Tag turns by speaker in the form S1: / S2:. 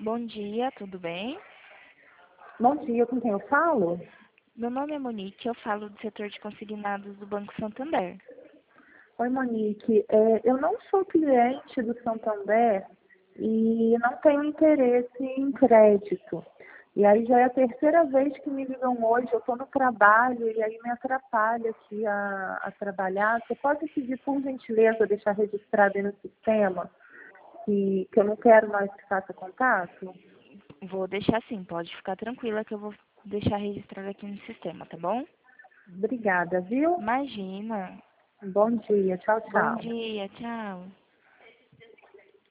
S1: Bom dia, tudo bem?
S2: Bom dia, com quem eu falo?
S1: Meu nome é Monique, eu falo do setor de consignados do Banco Santander.
S2: Oi, Monique. Eu não sou cliente do Santander e não tenho interesse em crédito. E aí já é a terceira vez que me ligam hoje, eu estou no trabalho e aí me atrapalha aqui a trabalhar. Você pode pedir, por gentileza, deixar registrado aí no sistema que eu não quero mais que faça contato?
S1: Vou deixar sim, pode ficar tranquila que eu vou deixar registrado aqui no sistema, tá bom?
S2: Obrigada, viu?
S1: Imagina.
S2: Bom dia, tchau,
S1: Bom
S2: tchau.
S1: dia, tchau.